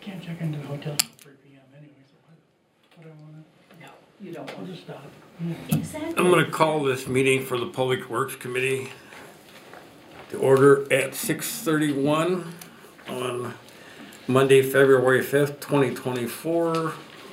Can't check into the hotel till 3 p.m. anyway, so what I wanna, No, you don't I'll want just stop. to. Exactly. I'm going to call this meeting for the Public Works Committee to order at 6:31 on Monday, February 5th, 2024.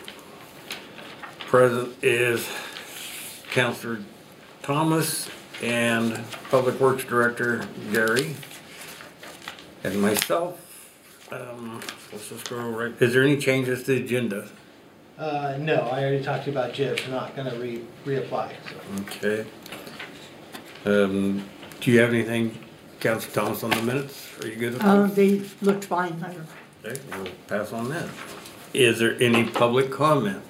Present is Councilor Thomas and Public Works Director Gary and myself. Let's just go right. Is there any changes to the agenda? No, I already talked to you about Jib's, not gonna reapply, so. Okay. Do you have anything, Councilor Thomas, on the minutes? Are you good with that? They looked fine. Okay, we'll pass on that. Is there any public comment?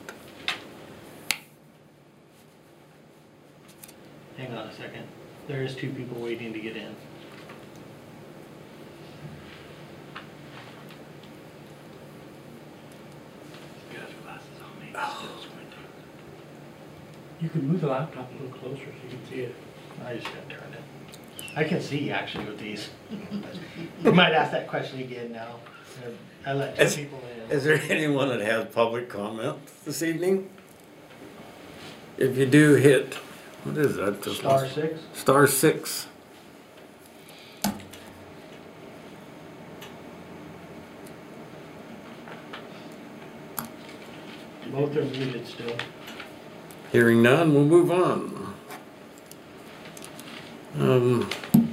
Hang on a second. There is 2 people waiting to get in. You can move the laptop a little closer so you can see it. I just gotta turn it. I can see actually with these. You might ask that question again now. I let 2 people in. Is there anyone that has public comment this evening? If you do, hit, what is that? Just Star 6. Star 6. Both are muted still. Hearing none, we'll move on. We're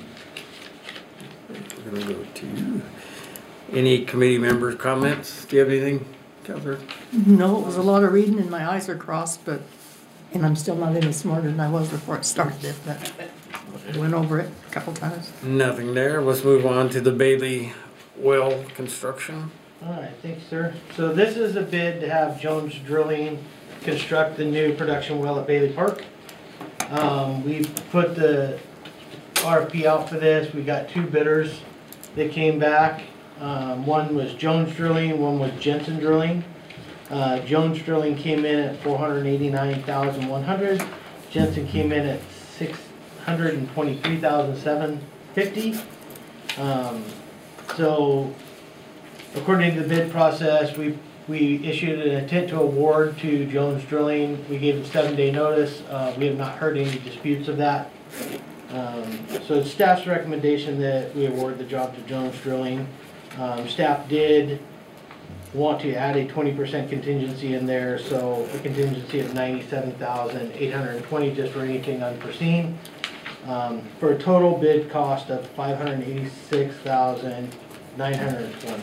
gonna go to any committee members' comments. Do you have anything, Councilor? No, it was a lot of reading and my eyes are crossed, and I'm still not any smarter than I was before it started it, but I went over it a couple times. Nothing there. Let's move on to the Bailey well construction. All right, thanks, sir. So this is a bid to have Jones Drilling construct the new production well at Bailey Park. We put the RFP out for this. We got 2 bidders that came back. One was Jones Drilling, one was Jensen Drilling. Jones Drilling came in at $489,100. Jensen came in at $623,750. So according to the bid process, we issued an intent to award to Jones Drilling. We gave them 7-day notice. We have not heard any disputes of that. So it's staff's recommendation that we award the job to Jones Drilling. Staff did want to add a 20% contingency in there, so a contingency of $97,820 just for anything unforeseen. For a total bid cost of $586,920.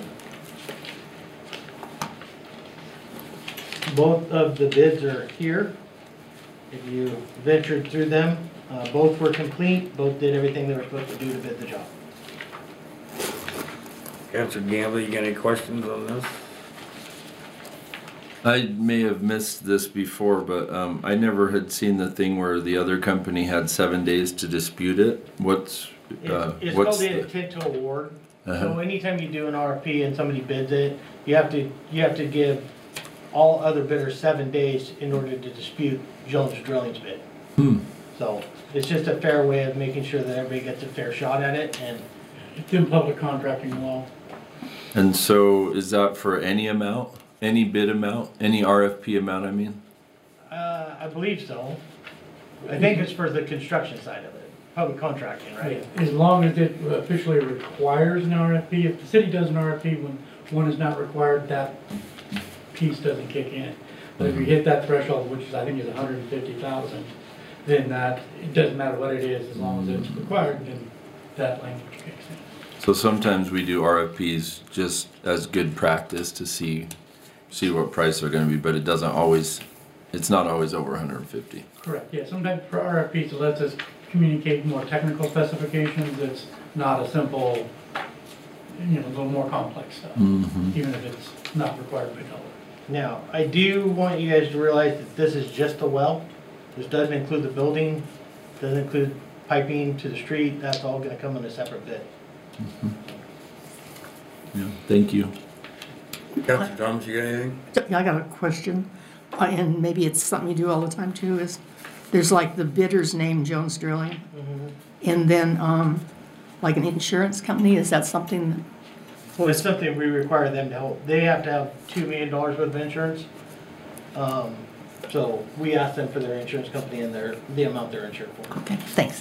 Both of the bids are here. If you ventured through them, both were complete. Both did everything they were supposed to do to bid the job. Councilor Gamble, you got any questions on this? I may have missed this before, but I never had seen the thing where the other company had 7 days to dispute it. It's called the intent to award. So anytime you do an RFP and somebody bids it, you have to give all other bidders 7 days in order to dispute Jones Drilling's bid. So it's just a fair way of making sure that everybody gets a fair shot at it. And It's in public contracting law. And so is that for any amount? Any bid amount? Any RFP amount, I mean? I believe so. I think it's for the construction side of it, public contracting, right? As long as it officially requires an RFP. If the city does an RFP when one is not required, that piece doesn't kick in. But if you hit that threshold, which is I think is 150,000, then that it doesn't matter what it is, as long as it's required, then that language kicks in. So sometimes we do RFPs just as good practice to see what price they're going to be, but it's not always over 150. Correct, yeah, sometimes for RFPs, it lets us communicate more technical specifications. It's not a simple, a little more complex stuff, even if it's not required by color. Now, I do want you guys to realize that this is just a well. This doesn't include the building, doesn't include piping to the street. That's all gonna come in a separate bid. Yeah, thank you. Councilor Thomas, you got anything? I got a question, and maybe it's something you do all the time too, is there's like the bidder's name, Jones Drilling, and then like an insurance company, is that something So it's something we require them to help. They have to have $2 million worth of insurance. So we ask them for their insurance company and the amount they're insured for. Okay, thanks.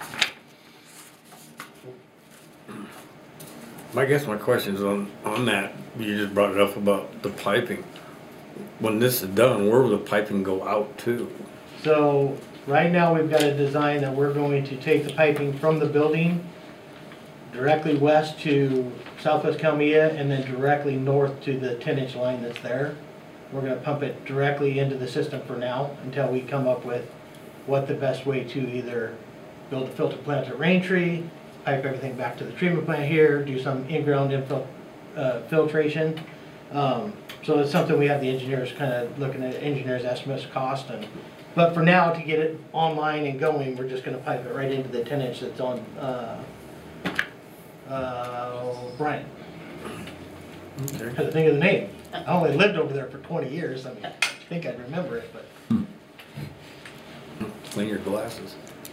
I guess my question's on that, you just brought it up about the piping. When this is done, where will the piping go out to? So right now, we've got a design that we're going to take the piping from the building directly west to Southwest Calmia and then directly north to the 10-inch line that's there. We're gonna pump it directly into the system for now until we come up with what the best way to either build a filter plant at Raintree, pipe everything back to the treatment plant here, do some in-ground filtration. So it's something we have the engineers kind of looking at engineers' estimates cost but for now, to get it online and going, we're just gonna pipe it right into the 10-inch that's on, Bryant. Okay. Couldn't think of the name. I only lived over there for 20 years. I mean, I think I'd remember it, but. Clean your glasses.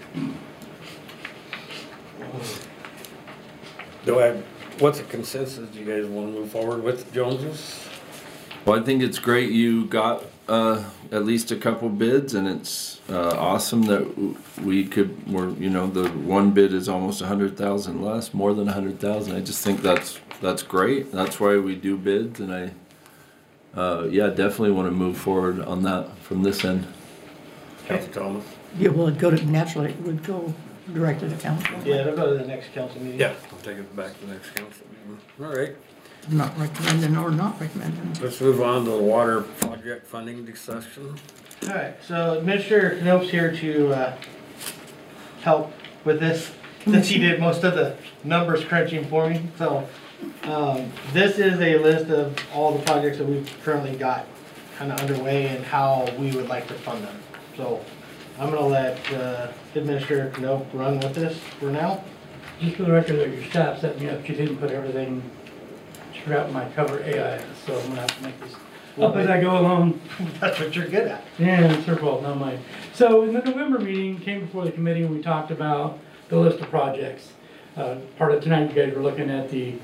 What's the consensus? Do you guys wanna move forward with Joneses? Well, I think it's great you got at least a couple bids, and it's awesome that the one bid is almost 100,000 less, more than 100,000. I just think that's great. That's why we do bids, and I definitely want to move forward on that from this end. Council Thomas? Yeah, well, naturally, it would go direct to the council. Yeah, it'll go to the next council meeting. Yeah, I'll take it back to the next council meeting. All right, Not recommending or not recommending. let's move on to the water project funding discussion. All right, so Administrator Knope's here to help with this, since he did most of the numbers crunching for me. So this is a list of all the projects that we've currently got kind of underway and how we would like to fund them. So I'm gonna let Administrator Knope run with this for now. Just for the record, that your staff set me up, she didn't put everything throughout my cover AIS, so I'm gonna have to make this up as I go along. That's what you're good at. Yeah, it's her fault, not mine. So in the November meeting, came before the committee and we talked about the list of projects. Part of tonight, you guys were looking at the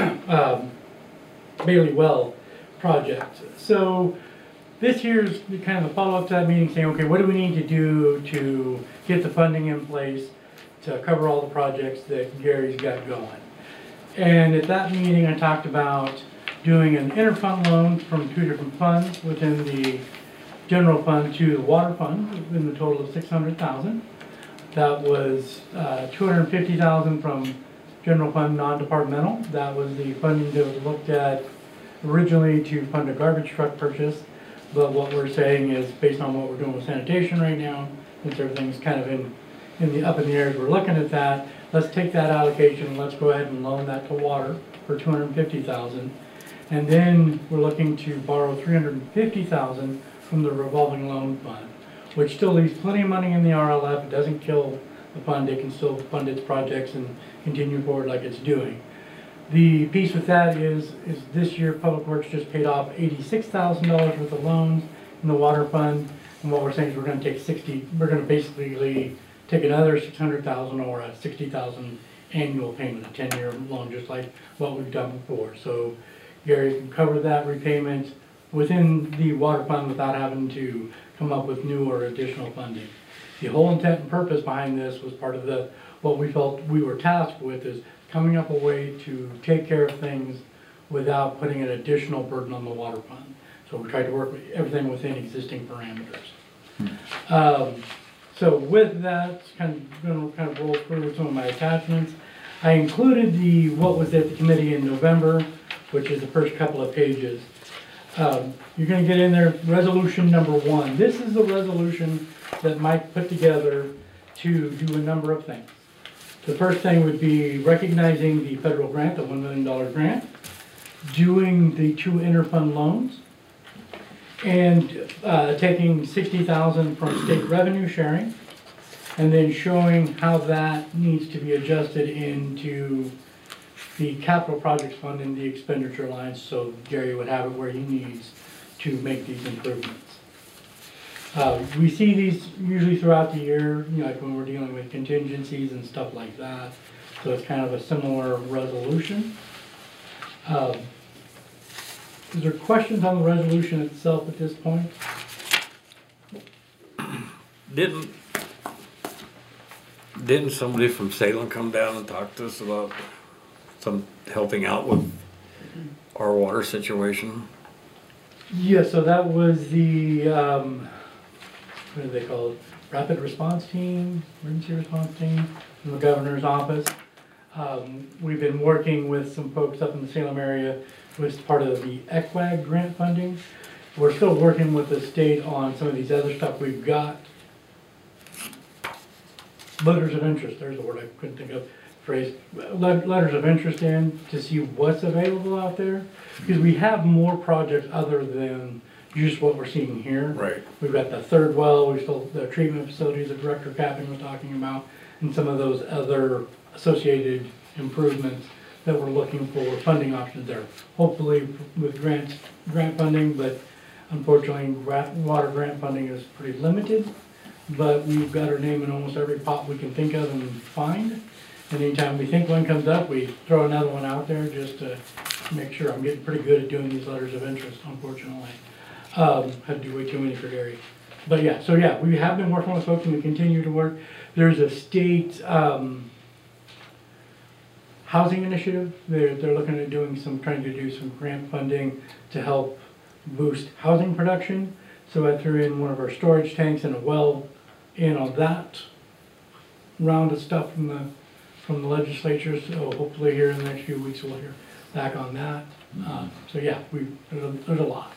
Bailey Well project. So this here's kind of a follow-up to that meeting saying, okay, what do we need to do to get the funding in place to cover all the projects that Gary's got going? And at that meeting, I talked about doing an interfund loan from two different funds within the general fund to the water fund in the total of $600,000. That was $250,000 from general fund non-departmental. That was the funding that was looked at originally to fund a garbage truck purchase. But what we're saying is, based on what we're doing with sanitation right now, since everything's kind of in the up in the air as we're looking at that, let's take that allocation and let's go ahead and loan that to water for $250,000. And then we're looking to borrow $350,000 from the revolving loan fund, which still leaves plenty of money in the RLF. It doesn't kill the fund. It can still fund its projects and continue forward like it's doing. The piece with that is this year Public Works just paid off $86,000 worth of loans in the water fund. And what we're saying is we're going to take we're going to basically take another $600,000 or a $60,000 annual payment, a 10-year loan, just like what we've done before. So Gary can cover that repayment within the water fund without having to come up with new or additional funding. The whole intent and purpose behind this was part of what we felt we were tasked with, is coming up a way to take care of things without putting an additional burden on the water fund. So we tried to work with everything within existing parameters. So with that, going to roll through with some of my attachments. I included what was at the committee in November, which is the first couple of pages. You're going to get in there resolution number 1. This is the resolution that Mike put together to do a number of things. The first thing would be recognizing the federal grant, the $1 million grant, doing the 2 interfund loans, and taking $60,000 from state revenue sharing, and then showing how that needs to be adjusted into the capital projects fund in the expenditure lines, so Gary would have it where he needs to make these improvements. We see these usually throughout the year, like when we're dealing with contingencies and stuff like that. So it's kind of a similar resolution. Is there questions on the resolution itself at this point? Didn't somebody from Salem come down and talk to us about some helping out with our water situation? Yeah, so that was the, what do they call it? Rapid Response Team, Emergency Response Team from the governor's office. We've been working with some folks up in the Salem area with part of the ECWAG grant funding. We're still working with the state on some of these other stuff. We've got letters of interest, there's the word I couldn't think of, phrase, letters of interest in to see what's available out there. Because we have more projects other than just what we're seeing here. Right. We've got the third well, we still, the treatment facilities that Director Capping was talking about, and some of those other associated improvements that we're looking for funding options there. Hopefully with grant funding, but unfortunately water grant funding is pretty limited. But we've got our name in almost every pot we can think of and find. And anytime we think one comes up, we throw another one out there just to make sure. I'm getting pretty good at doing these letters of interest, unfortunately. Had to do way too many for Gary. But yeah, so yeah, we have been working with folks and we continue to work. There's a state housing initiative. They're looking at trying to do some grant funding to help boost housing production. So I threw in one of our storage tanks and a well in on that round of stuff from the legislature. So hopefully here in the next few weeks we'll hear back on that. So yeah, there's a lot.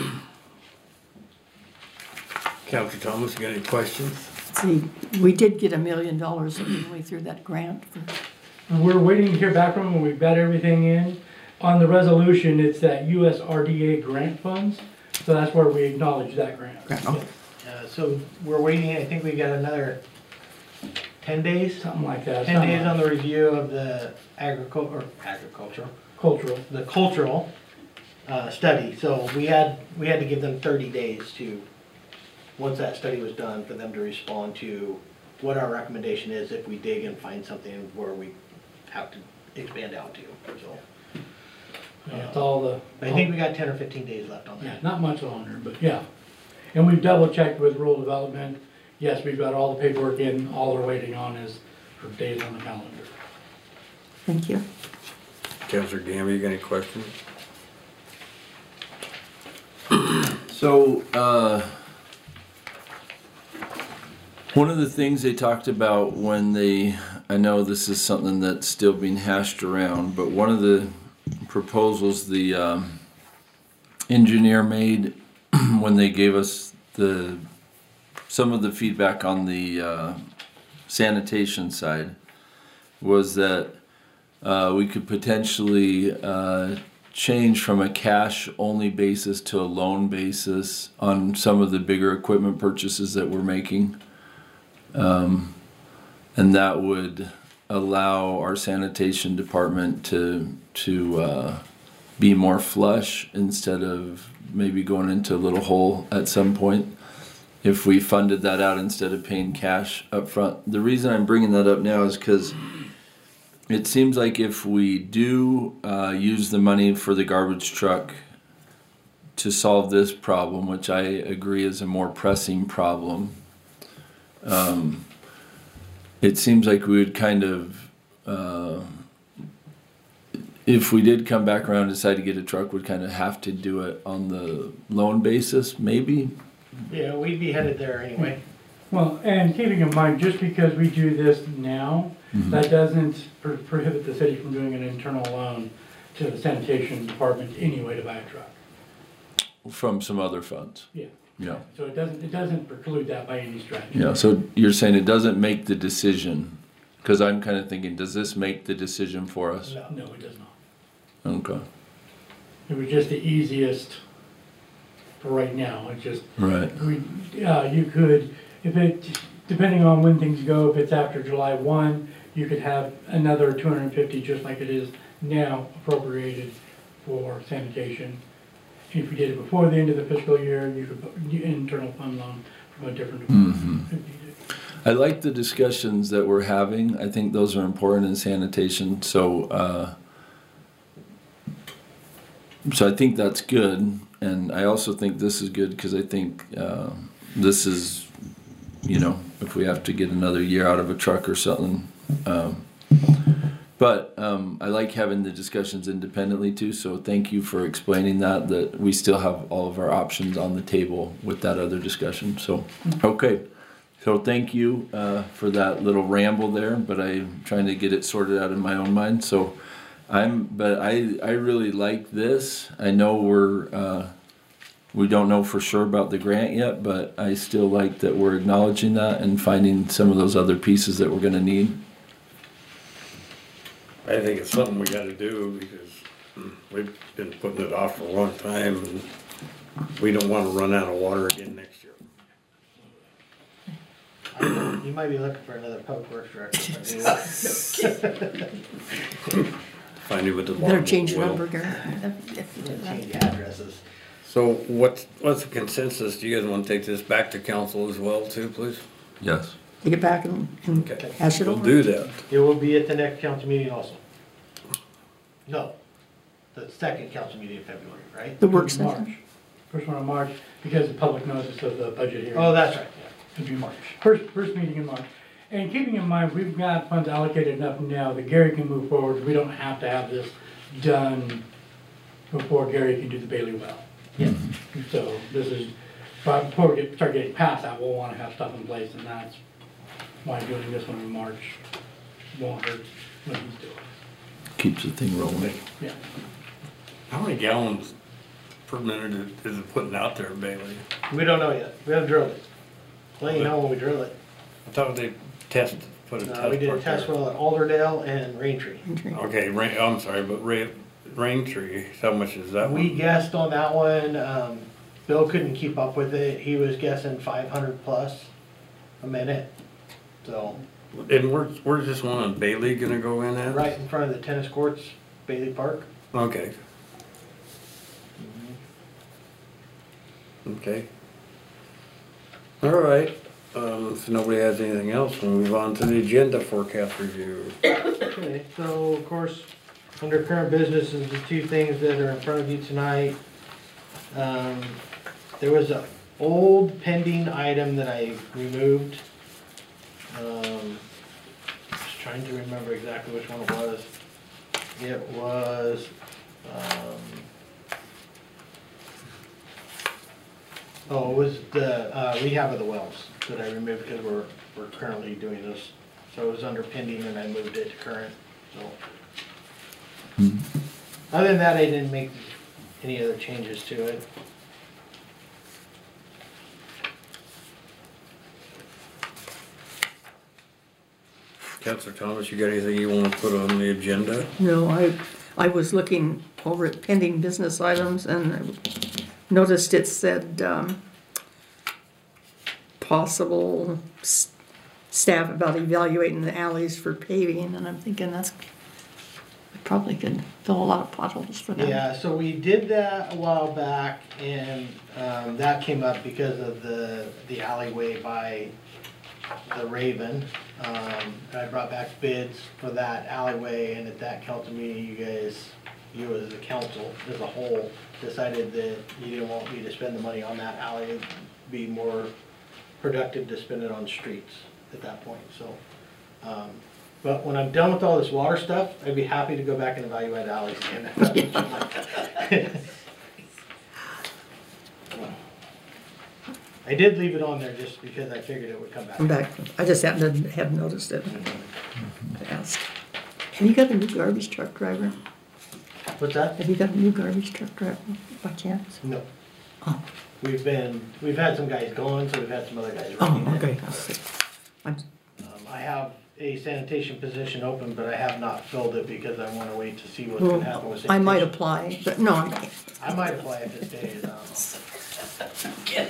Counselor Thomas, you got any questions? See, we did get $1 million, didn't we, through that grant? We're waiting to hear back from them. We've got everything in. On the resolution, it's that USRDA grant funds. So that's where we acknowledge that grant. Okay. So we're waiting, I think we got another 10 days? Something like that. 10 days on the review of the cultural study. So we had to give them 30 days to, once that study was done, for them to respond to what our recommendation is if we dig and find something where we have to expand out to. So Yeah, it's all the. I think we got 10 or 15 days left on Yeah, that. not much longer, but yeah. And we've double checked with rural development. Yes, we've got all the paperwork in. All we're waiting on is for days on the calendar. Thank you. Counselor Gamble, you got any questions? So, one of the things they talked about I know this is something that's still being hashed around, but one of the proposals the engineer made when they gave us some of the feedback on the sanitation side was that we could potentially change from a cash only basis to a loan basis on some of the bigger equipment purchases that we're making. And that would allow our sanitation department to be more flush instead of maybe going into a little hole at some point if we funded that out instead of paying cash up front. The reason I'm bringing that up now is because it seems like if we do use the money for the garbage truck to solve this problem, which I agree is a more pressing problem, it seems like we would kind of, if we did come back around and decide to get a truck, we'd kind of have to do it on the loan basis, maybe. Yeah, we'd be headed there anyway. Well, and keeping in mind, just because we do this now, that doesn't prohibit the city from doing an internal loan to the sanitation department anyway to buy a truck. From some other funds. Yeah. Yeah. So it doesn't preclude that by any stretch. Yeah, so you're saying it doesn't make the decision, because I'm kind of thinking, does this make the decision for us? No, it does not. Okay. It was just the easiest for right now. It's just, Right. you could, depending on when things go, if it's after July 1, you could have another 250, just like it is now, appropriated for sanitation. If you did it before the end of the fiscal year, you could put internal fund loan from a different department. I like the discussions that we're having. I think those are important in sanitation. So So I think that's good, and I also think this is good because I think this is, you know, if we have to get another year out of a truck or something. But I like having the discussions independently too. So thank you for explaining that we still have all of our options on the table with that other discussion. So okay, so thank you for that little ramble there. But I'm trying to get it sorted out in my own mind. So. But I really like this. I know we don't know for sure about the grant yet, but I still like that we're acknowledging that and finding some of those other pieces that we're gonna need. I think it's something we gotta do because we've been putting it off for a long time and we don't wanna run out of water again next year. You might be looking for another public works director. Find you with the. Better change your well. number, Gary, if you do that. Change addresses. So what's the consensus? Do you guys wanna take this back to council as well too, please? Yes. Take it back and Okay. hash it We'll over. do that. It will be at the next council meeting also. No, the second council meeting in February, right? The work March. session. First one in March, because the public notice of the budget hearing. Oh, that's right, yeah. It'd be March. First meeting in March. And keeping in mind, we've got funds allocated enough now that Gary can move forward. We don't have to have this done before Gary can do the Bailey well. Yeah. So this is, but before we start getting past that, we'll wanna have stuff in place, and that's why doing this one in March won't hurt when he's doing it. Keeps the thing rolling. Yeah. How many gallons per minute is it putting out there, Bailey? We don't know yet. We haven't drilled it. Let you know when we drill it. I thought they put a test. We did a part test there. well at Alderdale and Raintree. Okay, I'm sorry, but Raintree, how much is that We one? guessed on that one, Bill couldn't keep up with it. He was guessing 500 plus a minute. So, And where's this one on Bailey gonna go in at? right in front of the tennis courts, Bailey Park. Okay. Okay. All right, if nobody has anything else, we'll move on to the agenda forecast review. Okay, so of course, under current business is the two things that are in front of you tonight. There was a old pending item that I removed. Just trying to remember exactly which one it was. It was, it was the rehab of the wells that I removed because we're currently doing this. So it was under pending and I moved it to current, so. Other than that, I didn't make any other changes to it. Counselor Thomas, you got anything you wanna put on the agenda? No, I was looking over at pending business items and I noticed it said, possible staff about evaluating the alleys for paving, and I'm thinking we probably could fill a lot of potholes for them. Yeah, so we did that a while back and, that came up because of the alleyway by the Raven. I brought back bids for that alleyway and at that council meeting, you guys, you as a council as a whole decided that you didn't want me to spend the money on that alley. It'd be more productive to spend it on streets at that point, so. But when I'm done with all this water stuff, I'd be happy to go back and evaluate alleys again. I did leave it on there just because I figured it would come back. I'm back, I just happened to have noticed it. I asked, have you got a new garbage truck driver? What's that? Have you got a new garbage truck driver by chance? No. Oh, We've had some guys going, so we've had some other guys oh, running it. okay, I'll see. I have a sanitation position open, but I have not filled it because I wanna wait to see what's Well, gonna happen with I sanitation. might apply, but no, I can't. I might apply if it stays, I don't know.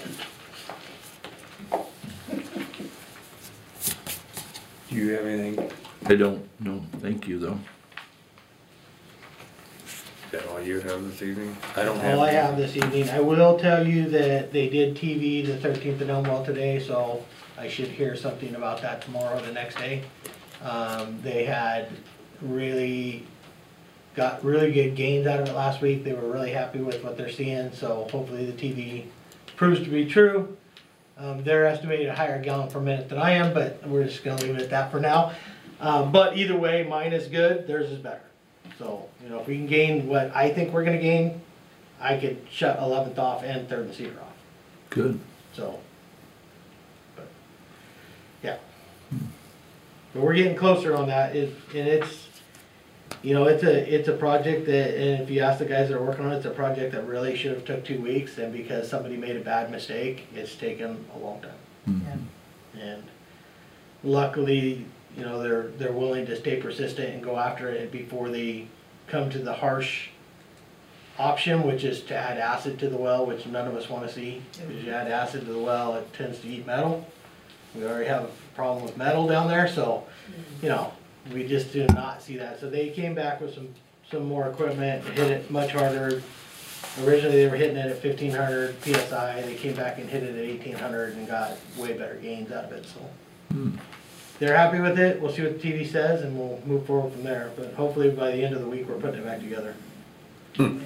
Do you have anything? I don't know. Thank you though. Is that all you have this evening? I don't have. All I have this evening, I will tell you that they did TV the 13th of Elmwell today, so I should hear something about that tomorrow or the next day. They had really got really good gains out of it last week. They were really happy with what they're seeing, so hopefully the TV proves to be true. They're estimating a higher gallon per minute than I am, but we're just gonna leave it at that for now. But either way, mine is good, theirs is better. So, you know, if we can gain what I think we're gonna gain, I could shut 11th off and 3rd and Cedar off, Good. so. But, yeah. But we're getting closer on that, and it's, you know, it's a project that, and if you ask the guys that are working on it, it's a project that really should have took 2 weeks, and because somebody made a bad mistake, it's taken a long time. And luckily, you know, they're willing to stay persistent and go after it before they come to the harsh option, which is to add acid to the well, which none of us wanna see. Because you add acid to the well, it tends to eat metal. We already have a problem with metal down there, so, you know, we just do not see that. So they came back with some more equipment, hit it much harder. Originally they were hitting it at 1500 PSI, they came back and hit it at 1800 and got way better gains out of it, so. They're happy with it, we'll see what the TV says and we'll move forward from there. But hopefully by the end of the week, we're putting it back together. So,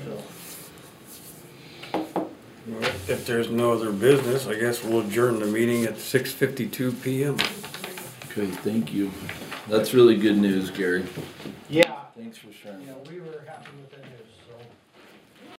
If there's no other business, I guess we'll adjourn the meeting at 6:52 PM. Okay, thank you. That's really good news, Gary. yeah, Thanks for sharing. you know, we were happy with that news, so.